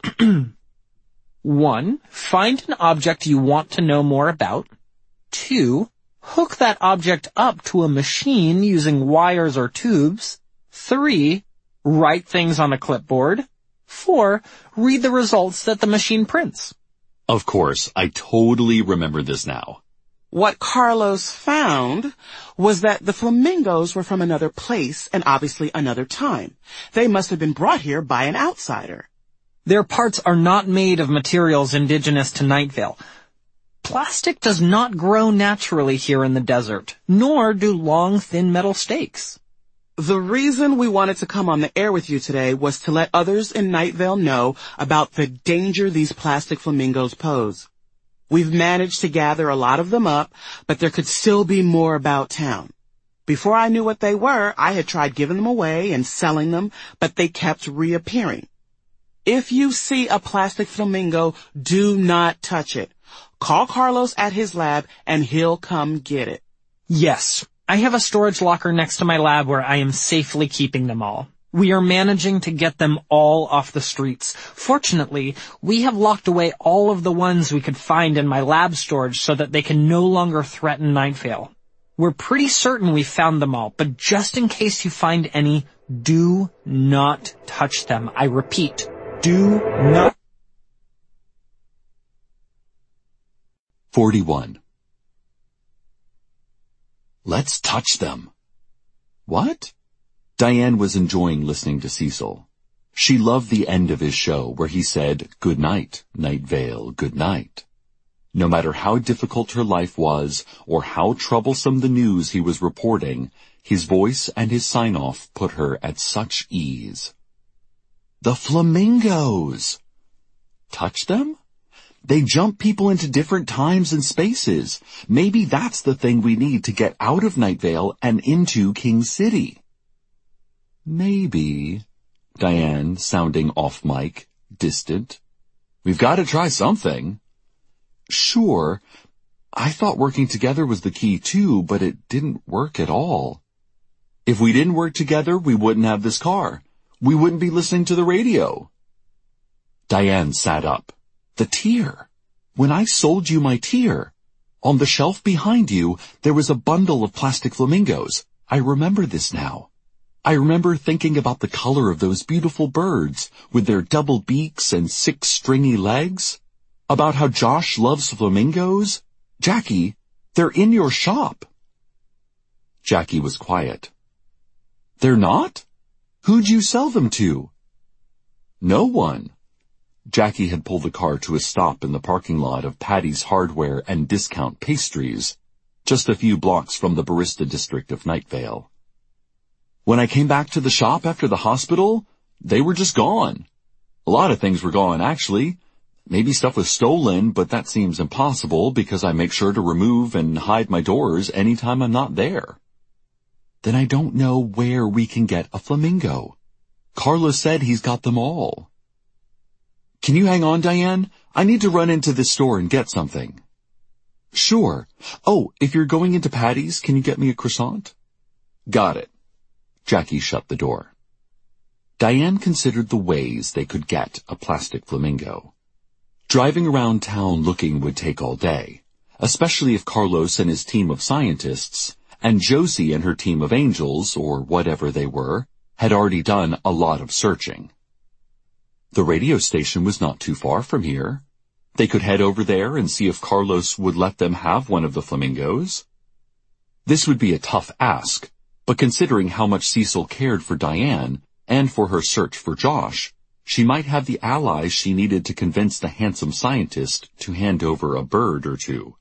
One, find an object you want to know more about. Two, hook that object up to a machine using wires or tubes. Three, write things on a clipboard. Four, read the results that the machine prints. Of course, I totally remember this now. What Carlos found was that the flamingos were from another place and obviously another time. They must have been brought here by an outsider. Their parts are not made of materials indigenous to Night Vale. Plastic does not grow naturally here in the desert, nor do long, thin metal stakes. The reason we wanted to come on the air with you today was to let others in Night Vale know about the danger these plastic flamingos pose. We've managed to gather a lot of them up, but there could still be more about town. Before I knew what they were, I had tried giving them away and selling them, but they kept reappearing. If you see a plastic flamingo, do not touch it. Call Carlos at his lab and he'll come get it. Yes, I have a storage locker next to my lab where I am safely keeping them all. We are managing to get them all off the streets. Fortunately, we have locked away all of the ones we could find in my lab storage so that they can no longer threaten Night Vale. We're pretty certain we found them all, but just in case you find any, do not touch them. I repeat, do not. forty-one. Let's touch them. What? Diane was enjoying listening to Cecil. She loved the end of his show where he said, "Good night, Night Vale, good night." No matter how difficult her life was or how troublesome the news he was reporting, his voice and his sign-off put her at such ease. The flamingos! Touch them? They jump people into different times and spaces. Maybe that's the thing we need to get out of Night Vale and into King City. Maybe, Diane, sounding off mic, distant. We've got to try something. Sure, I thought working together was the key too, but it didn't work at all. If we didn't work together, we wouldn't have this car. We wouldn't be listening to the radio. Diane sat up. The tear. When I sold you my tear. On the shelf behind you, there was a bundle of plastic flamingos. I remember this now. I remember thinking about the color of those beautiful birds with their double beaks and six stringy legs. About how Josh loves flamingos. Jackie, they're in your shop. Jackie was quiet. They're not? Who'd you sell them to? No one. Jackie had pulled the car to a stop in the parking lot of Patty's Hardware and Discount Pastries, just a few blocks from the barista district of Night Vale. When I came back to the shop after the hospital, they were just gone. A lot of things were gone, actually. Maybe stuff was stolen, but that seems impossible because I make sure to remove and hide my doors anytime I'm not there. Then I don't know where we can get a flamingo. Carlos said he's got them all. Can you hang on, Diane? I need to run into this store and get something. Sure. Oh, if you're going into Patty's, can you get me a croissant? Got it. Jackie shut the door. Diane considered the ways they could get a plastic flamingo. Driving around town looking would take all day, especially if Carlos and his team of scientists, and Josie and her team of angels, or whatever they were, had already done a lot of searching. The radio station was not too far from here. They could head over there and see if Carlos would let them have one of the flamingos. This would be a tough ask, but considering how much Cecil cared for Diane and for her search for Josh, she might have the allies she needed to convince the handsome scientist to hand over a bird or two.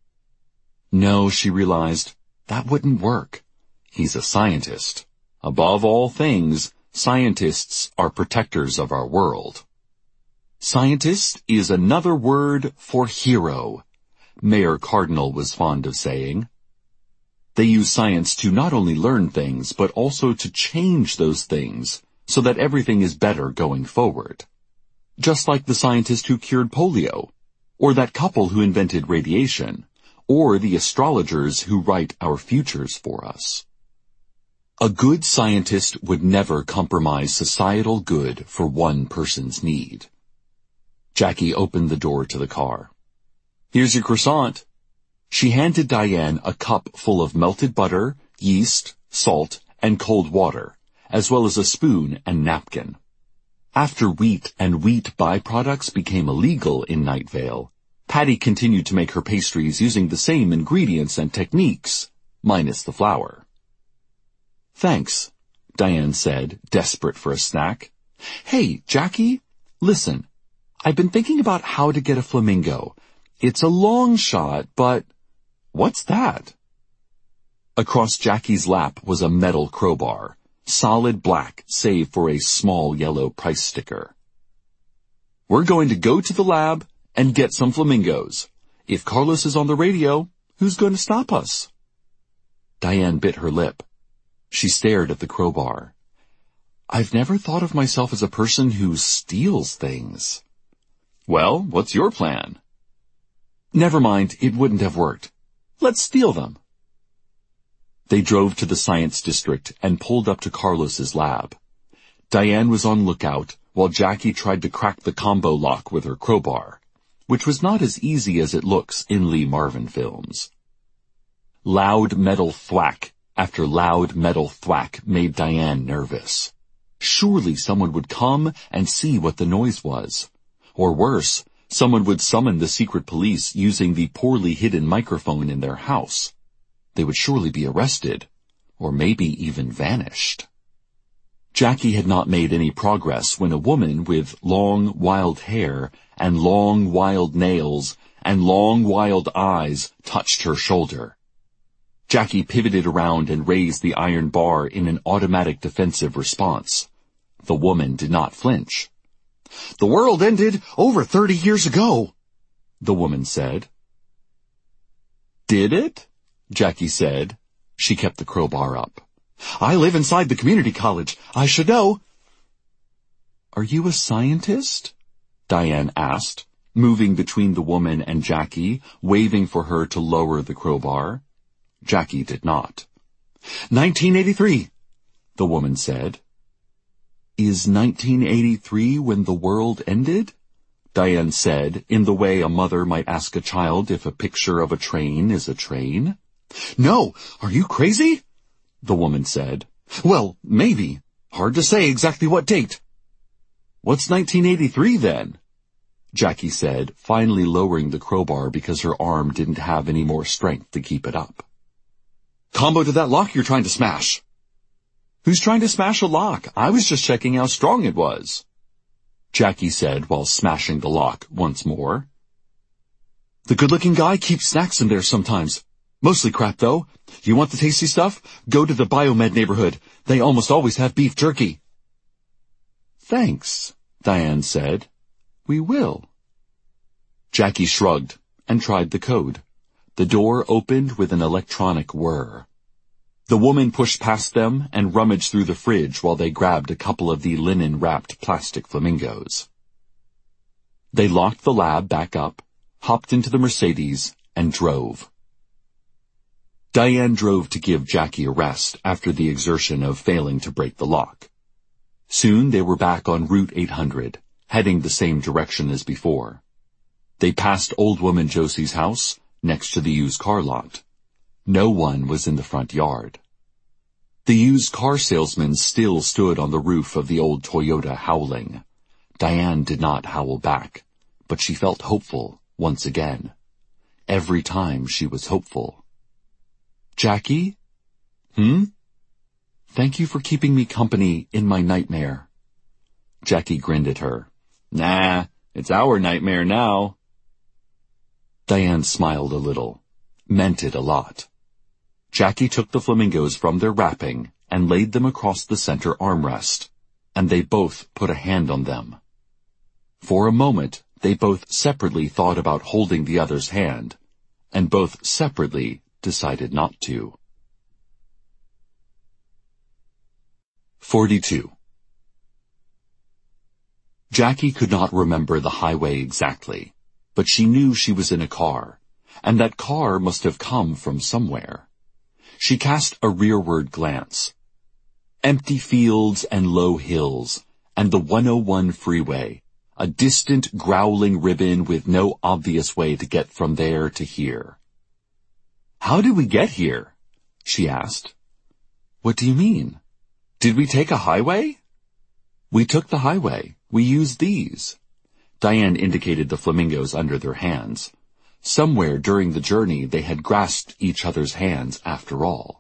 No, she realized, that wouldn't work. He's a scientist. Above all things, scientists are protectors of our world. Scientist is another word for hero, Mayor Cardinal was fond of saying. They use science to not only learn things, but also to change those things so that everything is better going forward. Just like the scientist who cured polio, or that couple who invented radiation, or the astrologers who write our futures for us. A good scientist would never compromise societal good for one person's need. Jackie opened the door to the car. Here's your croissant. She handed Diane a cup full of melted butter, yeast, salt, and cold water, as well as a spoon and napkin. After wheat and wheat byproducts became illegal in Night Vale, Patty continued to make her pastries using the same ingredients and techniques, minus the flour. Thanks, Diane said, desperate for a snack. Hey, Jackie, listen. I've been thinking about how to get a flamingo. It's a long shot, but what's that? Across Jackie's lap was a metal crowbar, solid black save for a small yellow price sticker. We're going to go to the lab and get some flamingos. If Carlos is on the radio, who's going to stop us? Diane bit her lip. She stared at the crowbar. I've never thought of myself as a person who steals things. Well, what's your plan? Never mind, it wouldn't have worked. Let's steal them. They drove to the science district and pulled up to Carlos's lab. Diane was on lookout while Jackie tried to crack the combo lock with her crowbar, which was not as easy as it looks in Lee Marvin films. Loud metal thwack after loud metal thwack made Diane nervous. Surely someone would come and see what the noise was. Or worse, someone would summon the secret police using the poorly hidden microphone in their house. They would surely be arrested, or maybe even vanished. Jackie had not made any progress when a woman with long, wild hair and long, wild nails and long, wild eyes touched her shoulder. Jackie pivoted around and raised the iron bar in an automatic defensive response. The woman did not flinch. The world ended over thirty years ago, the woman said. Did it? Jackie said. She kept the crowbar up. I live inside the community college. I should know. Are you a scientist? Diane asked, moving between the woman and Jackie, waving for her to lower the crowbar. Jackie did not. nineteen eighty-three, the woman said. Is nineteen eighty-three when the world ended? Diane said, in the way a mother might ask a child if a picture of a train is a train. No, are you crazy? The woman said. Well, maybe. Hard to say exactly what date. What's nineteen eighty-three then? Jackie said, finally lowering the crowbar because her arm didn't have any more strength to keep it up. Combo to that lock you're trying to smash. Who's trying to smash a lock? I was just checking how strong it was, Jackie said while smashing the lock once more. The good-looking guy keeps snacks in there sometimes. Mostly crap, though. You want the tasty stuff? Go to the Biomed neighborhood. They almost always have beef jerky. Thanks, Diane said. We will. Jackie shrugged and tried the code. The door opened with an electronic whir. The woman pushed past them and rummaged through the fridge while they grabbed a couple of the linen-wrapped plastic flamingos. They locked the lab back up, hopped into the Mercedes, and drove. Diane drove to give Jackie a rest after the exertion of failing to break the lock. Soon they were back on Route eight hundred, heading the same direction as before. They passed Old Woman Josie's house, next to the used car lot. No one was in the front yard. The used car salesman still stood on the roof of the old Toyota howling. Diane did not howl back, but she felt hopeful once again. Every time she was hopeful. Jackie? Hmm? Thank you for keeping me company in my nightmare. Jackie grinned at her. Nah, it's our nightmare now. Diane smiled a little, meant it a lot. Jackie took the flamingos from their wrapping and laid them across the center armrest, and they both put a hand on them. For a moment, they both separately thought about holding the other's hand, and both separately decided not to. forty-two. Jackie could not remember the highway exactly, but she knew she was in a car, and that car must have come from somewhere. She cast a rearward glance. Empty fields and low hills, and the one oh one freeway, a distant growling ribbon with no obvious way to get from there to here. How did we get here? She asked. What do you mean? Did we take a highway? We took the highway. We used these. Diane indicated the flamingos under their hands. Somewhere during the journey they had grasped each other's hands after all.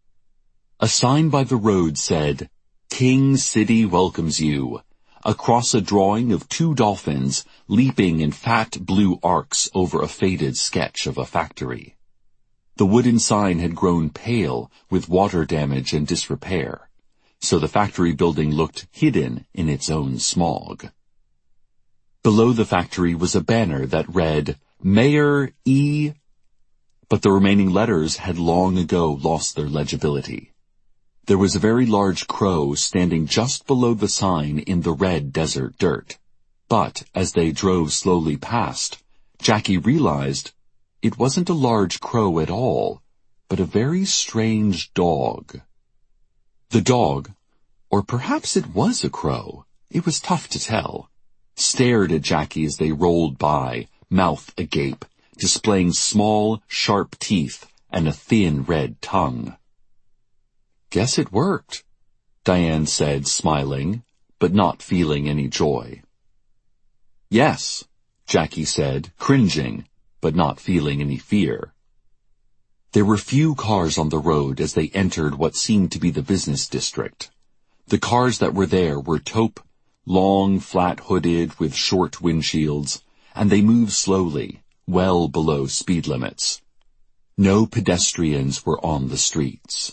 A sign by the road said, King City welcomes you, across a drawing of two dolphins leaping in fat blue arcs over a faded sketch of a factory. The wooden sign had grown pale with water damage and disrepair, so the factory building looked hidden in its own smog. Below the factory was a banner that read, Mayor E. But the remaining letters had long ago lost their legibility. There was a very large crow standing just below the sign in the red desert dirt. But as they drove slowly past, Jackie realized it wasn't a large crow at all, but a very strange dog. The dog, or perhaps it was a crow, it was tough to tell, stared at Jackie as they rolled by, mouth agape, displaying small, sharp teeth and a thin red tongue. Guess it worked, Diane said, smiling, but not feeling any joy. Yes, Jackie said, cringing, but not feeling any fear. There were few cars on the road as they entered what seemed to be the business district. The cars that were there were taupe, long, flat-hooded with short windshields, and they moved slowly, well below speed limits. No pedestrians were on the streets.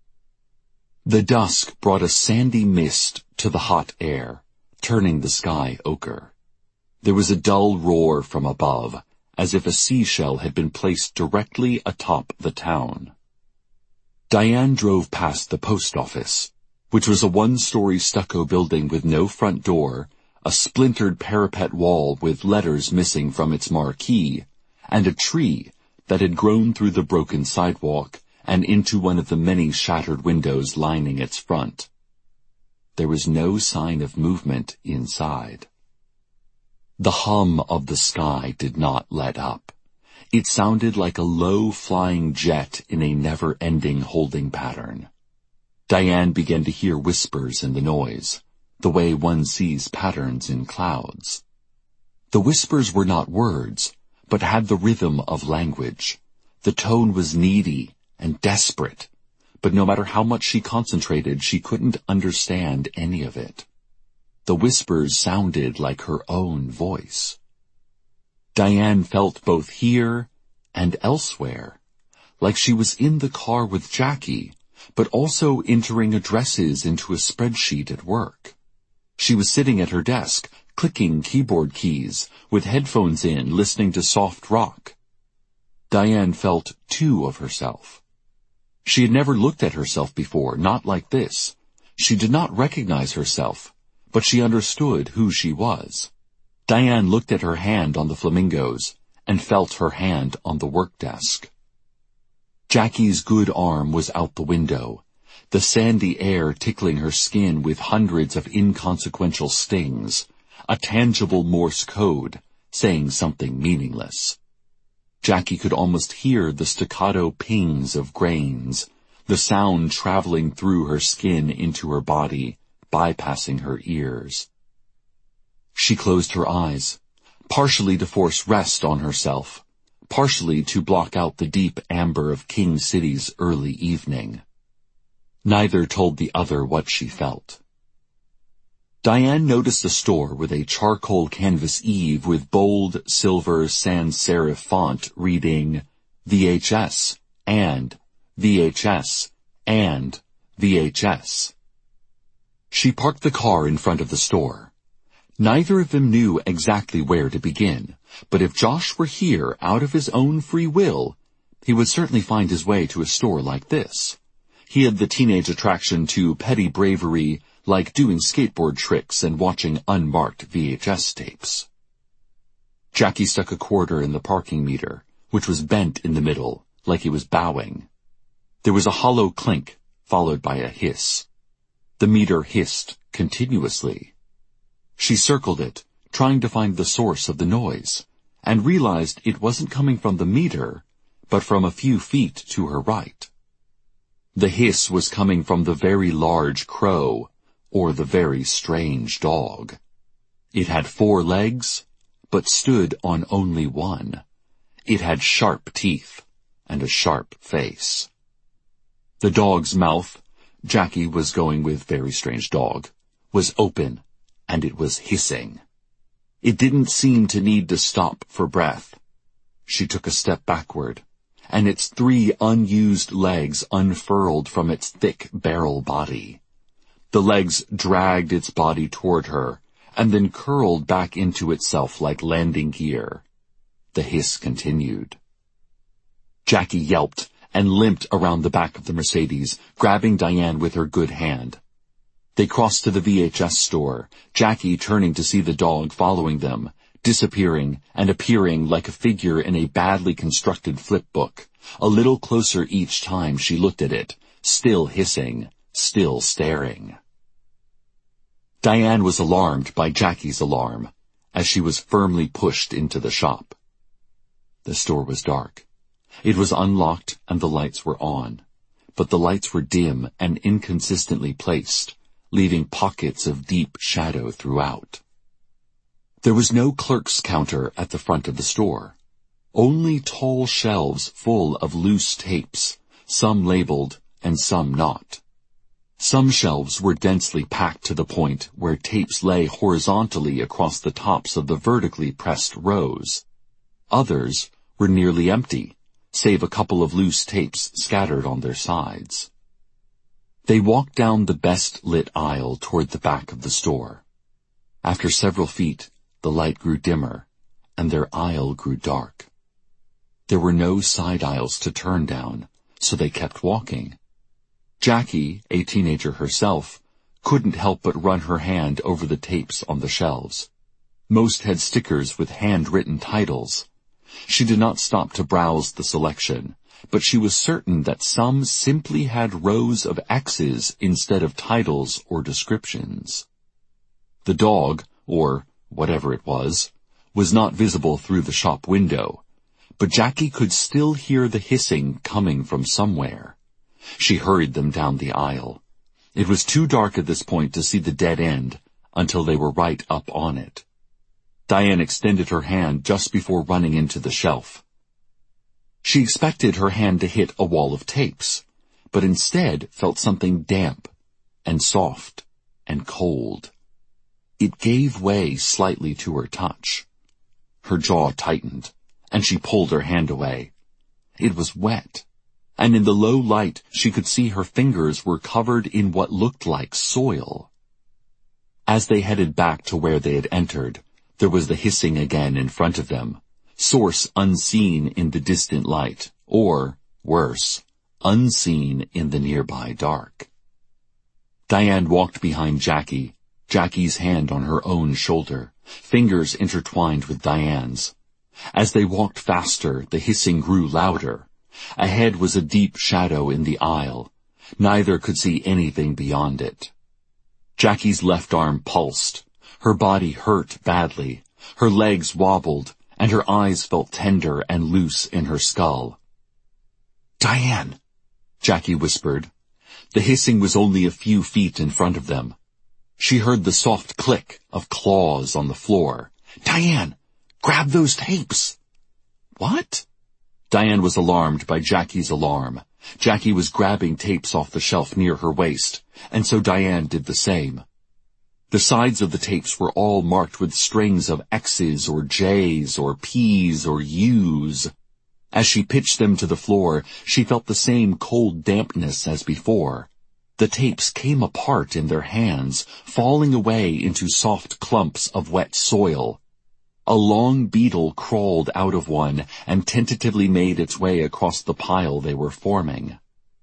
The dusk brought a sandy mist to the hot air, turning the sky ochre. There was a dull roar from above, as if a seashell had been placed directly atop the town. Diane drove past the post office, which was a one-story stucco building with no front door, a splintered parapet wall with letters missing from its marquee, and a tree that had grown through the broken sidewalk and into one of the many shattered windows lining its front. There was no sign of movement inside. The hum of the sky did not let up. It sounded like a low-flying jet in a never-ending holding pattern. Diane began to hear whispers in the noise, the way one sees patterns in clouds. The whispers were not words, but had the rhythm of language. The tone was needy and desperate, but no matter how much she concentrated, she couldn't understand any of it. The whispers sounded like her own voice. Diane felt both here and elsewhere, like she was in the car with Jackie, but also entering addresses into a spreadsheet at work. She was sitting at her desk, clicking keyboard keys, with headphones in, listening to soft rock. Diane felt two of herself. She had never looked at herself before, not like this. She did not recognize herself, but she understood who she was. Diane looked at her hand on the flamingos and felt her hand on the work desk. Jackie's good arm was out the window, the sandy air tickling her skin with hundreds of inconsequential stings, a tangible Morse code saying something meaningless. Jackie could almost hear the staccato pings of grains, the sound traveling through her skin into her body, bypassing her ears. She closed her eyes, partially to force rest on herself, partially to block out the deep amber of King City's early evening. Neither told the other what she felt. Diane noticed a store with a charcoal canvas eave with bold silver sans serif font reading V H S and V H S and V H S. She parked the car in front of the store. Neither of them knew exactly where to begin, but if Josh were here out of his own free will, he would certainly find his way to a store like this. He had the teenage attraction to petty bravery, like doing skateboard tricks and watching unmarked V H S tapes. Jackie stuck a quarter in the parking meter, which was bent in the middle, like he was bowing. There was a hollow clink, followed by a hiss. The meter hissed continuously. She circled it, trying to find the source of the noise, and realized it wasn't coming from the meter, but from a few feet to her right. The hiss was coming from the very large crow, or the very strange dog. It had four legs, but stood on only one. It had sharp teeth and a sharp face. The dog's mouth, Jackie was going with very strange dog, was open, and it was hissing. It didn't seem to need to stop for breath. She took a step backward, and its three unused legs unfurled from its thick barrel body. The legs dragged its body toward her, and then curled back into itself like landing gear. The hiss continued. Jackie yelped and limped around the back of the Mercedes, grabbing Diane with her good hand. They crossed to the V H S store, Jackie turning to see the dog following them, disappearing and appearing like a figure in a badly constructed flipbook, a little closer each time she looked at it, still hissing, still staring. Diane was alarmed by Jackie's alarm, as she was firmly pushed into the shop. The store was dark. It was unlocked and the lights were on, but the lights were dim and inconsistently placed, leaving pockets of deep shadow throughout. There was no clerk's counter at the front of the store. Only tall shelves full of loose tapes, some labeled and some not. Some shelves were densely packed to the point where tapes lay horizontally across the tops of the vertically pressed rows. Others were nearly empty, save a couple of loose tapes scattered on their sides. They walked down the best-lit aisle toward the back of the store. After several feet, the light grew dimmer, and their aisle grew dark. There were no side aisles to turn down, so they kept walking. Jackie, a teenager herself, couldn't help but run her hand over the tapes on the shelves. Most had stickers with handwritten titles. She did not stop to browse the selection, but she was certain that some simply had rows of X's instead of titles or descriptions. The dog, or whatever it was, was not visible through the shop window, but Jackie could still hear the hissing coming from somewhere. She hurried them down the aisle. It was too dark at this point to see the dead end until they were right up on it. Diane extended her hand just before running into the shelf. She expected her hand to hit a wall of tapes, but instead felt something damp and soft and cold. It gave way slightly to her touch. Her jaw tightened, and she pulled her hand away. It was wet, and in the low light she could see her fingers were covered in what looked like soil. As they headed back to where they had entered, there was the hissing again in front of them, source unseen in the distant light, or, worse, unseen in the nearby dark. Diane walked behind Jackie, Jackie's hand on her own shoulder, fingers intertwined with Diane's. As they walked faster, the hissing grew louder. Ahead was a deep shadow in the aisle. Neither could see anything beyond it. Jackie's left arm pulsed. Her body hurt badly. Her legs wobbled, and her eyes felt tender and loose in her skull. "Diane," Jackie whispered. The hissing was only a few feet in front of them. She heard the soft click of claws on the floor. "Diane, grab those tapes." "What?" Diane was alarmed by Jackie's alarm. Jackie was grabbing tapes off the shelf near her waist, and so Diane did the same. The sides of the tapes were all marked with strings of X's or J's or P's or U's. As she pitched them to the floor, she felt the same cold dampness as before. The tapes came apart in their hands, falling away into soft clumps of wet soil. A long beetle crawled out of one and tentatively made its way across the pile they were forming.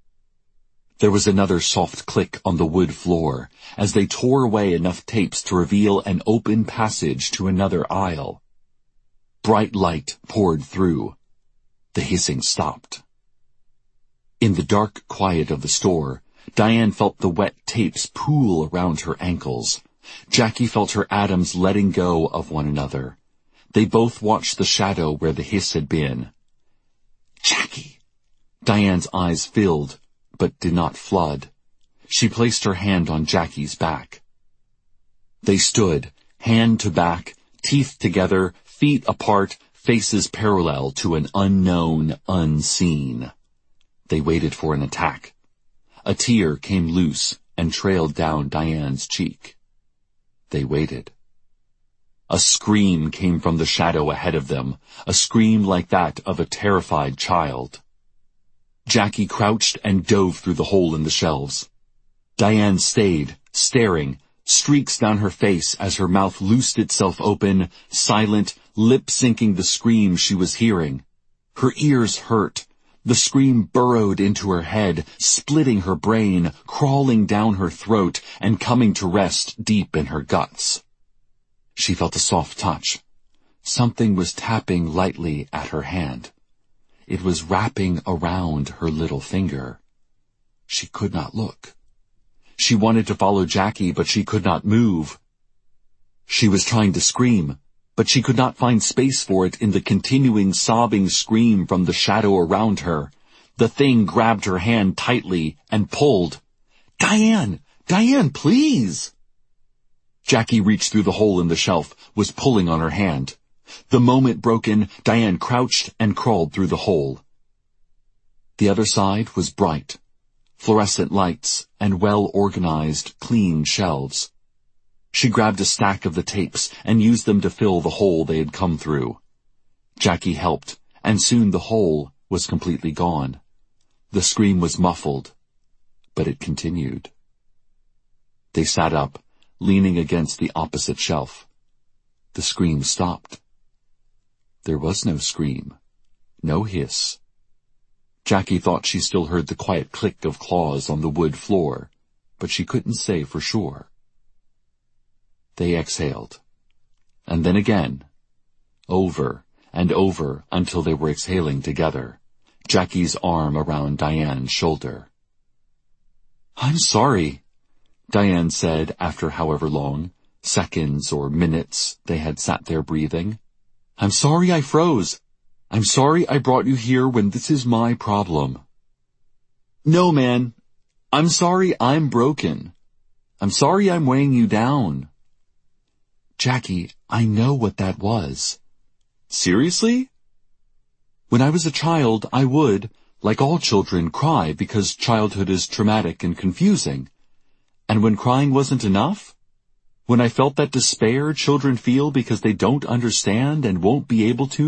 There was another soft click on the wood floor as they tore away enough tapes to reveal an open passage to another aisle. Bright light poured through. The hissing stopped. In the dark quiet of the store, Diane felt the wet tapes pool around her ankles. Jackie felt her atoms letting go of one another. They both watched the shadow where the hiss had been. "Jackie!" Diane's eyes filled, but did not flood. She placed her hand on Jackie's back. They stood, hand to back, teeth together, feet apart, faces parallel to an unknown, unseen. They waited for an attack. A tear came loose and trailed down Diane's cheek. They waited. A scream came from the shadow ahead of them, a scream like that of a terrified child. Jackie crouched and dove through the hole in the shelves. Diane stayed, staring, streaks down her face as her mouth loosed itself open, silent, lip-syncing the scream she was hearing. Her ears hurt. The scream burrowed into her head, splitting her brain, crawling down her throat, and coming to rest deep in her guts. She felt a soft touch. Something was tapping lightly at her hand. It was wrapping around her little finger. She could not look. She wanted to follow Jackie, but she could not move. She was trying to scream, but she could not find space for it in the continuing sobbing scream from the shadow around her. The thing grabbed her hand tightly and pulled. "Diane! Diane, please!" Jackie reached through the hole in the shelf, was pulling on her hand. The moment broken, Diane crouched and crawled through the hole. The other side was bright. Fluorescent lights and well-organized, clean shelves. She grabbed a stack of the tapes and used them to fill the hole they had come through. Jackie helped, and soon the hole was completely gone. The scream was muffled, but it continued. They sat up, leaning against the opposite shelf. The scream stopped. There was no scream, no hiss. Jackie thought she still heard the quiet click of claws on the wood floor, but she couldn't say for sure. They exhaled, and then again, over and over until they were exhaling together, Jackie's arm around Diane's shoulder. "I'm sorry," Diane said after however long, seconds or minutes, they had sat there breathing. "I'm sorry I froze. I'm sorry I brought you here when this is my problem." "No, man. I'm sorry I'm broken. I'm sorry I'm weighing you down." "Jackie, I know what that was." "Seriously?" When I was a child, I would, like all children, cry because childhood is traumatic and confusing. And when crying wasn't enough, when I felt that despair children feel because they don't understand and won't be able to,